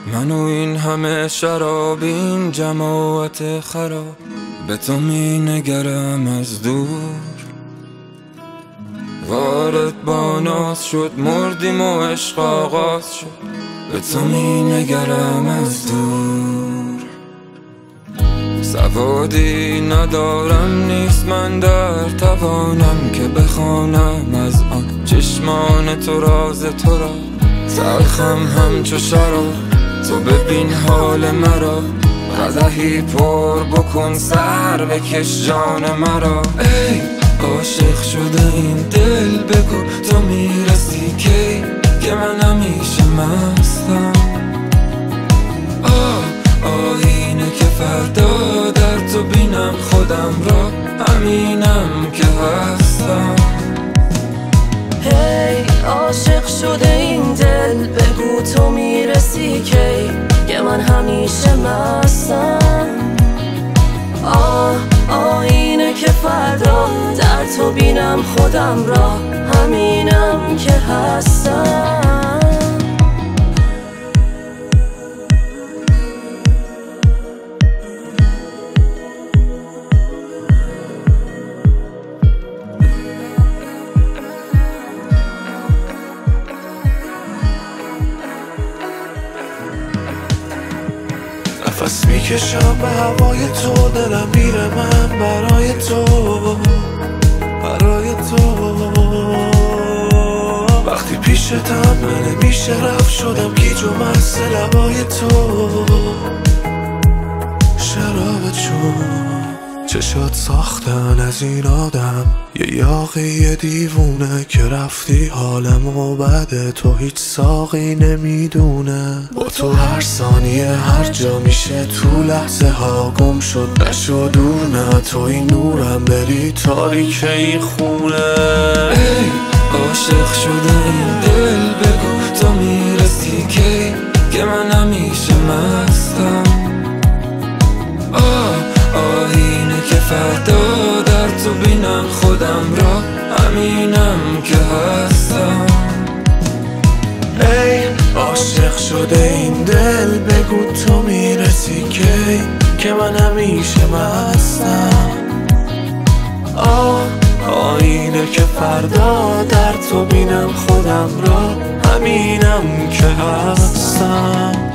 من و این همه شراب، این جماعت خراب، به تو می نگرم از دور. وارد با ناز شد، مردیم و عشق آغاز شد، به تو می نگرم از دور. سوادی ندارم، نیست من در توانم که بخوانم از آن چشمان تو راز تو را. تلخم همچو شراب، تو ببین حال مرا، قدحی پر بکن سر بکش جان مرا. ای عاشق شده این دل، بگو تو میرسی کی که من همیشه مستم. آینه که فردا در تو بینم خودم را، همینم که هستم. هی عاشق شده این دل، بگو تو میرسی کی که من همیشه مستم. آینه که فردا در تو بینم خودم را، همینم که هستم. نفس میکشم به هوای تو، دلم میره من برای تو، برای تو. وقتی پیشتم من نمیشه رفت، شدم گیج و مست لبای تو. شراب چون چشات ساختن از این آدم، یه یاقی دیوونه که رفتی حالمو بده، تو هیچ ساقی نمیدونه. با تو هر ثانیه هر جا میشه، تو لحظه ها گم شد نشو دور. نه تو این نورم، بری تاریک این خونه. ای عاشق شده این دل، بگو تو میرسی کی که من همیشه مستم. آینه که فردا در تو بینم خودم را، همینم که هستم. ای عاشق شده این دل، بگو تو میرسی کی که من همیشه مستم. آینه که فردا در تو بینم خودم را، همینم که هستم.